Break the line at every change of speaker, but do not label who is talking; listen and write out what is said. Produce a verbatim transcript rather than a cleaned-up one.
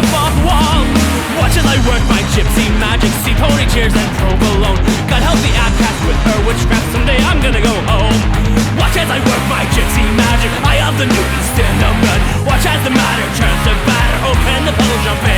the fourth wall. Watch as I work my gypsy magic, see pony tears and provolone. God help the outcast with her witchcraft, someday I'm gonna go home. Watch as I work my gypsy magic, I of the Newton stand up gun. Watch as the matter turns to batter, open the puddle jump in.